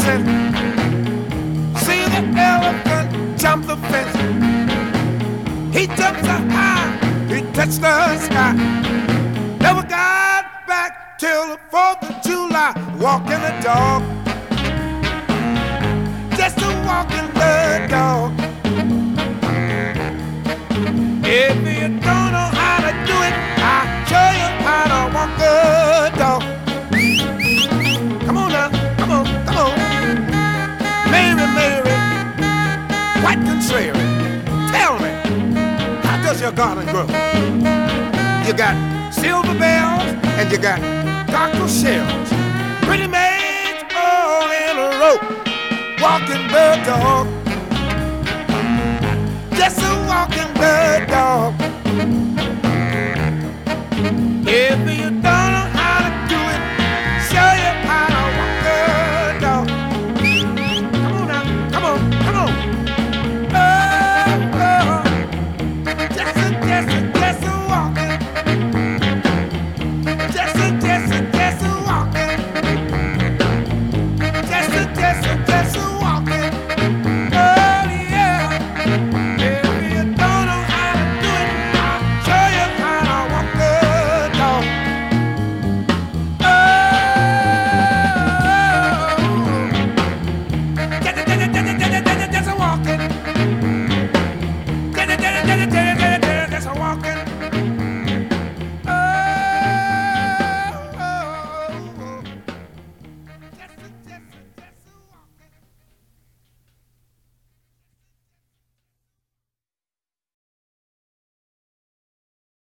sense. See the elephant jump the fence. He jumped so high, he touched the sky. Never got back till the 4th of July. Walking the dog, just a walking the dog. If you don't know how to do it, I'll show you how to walk the dog. Come on now, come on, come on. Mary, Mary, quite contrary. Tell me, how does your garden grow? You got silver bells and you got cockle shells. Pretty maids all in a row, walking the dog. Just a walking the dog.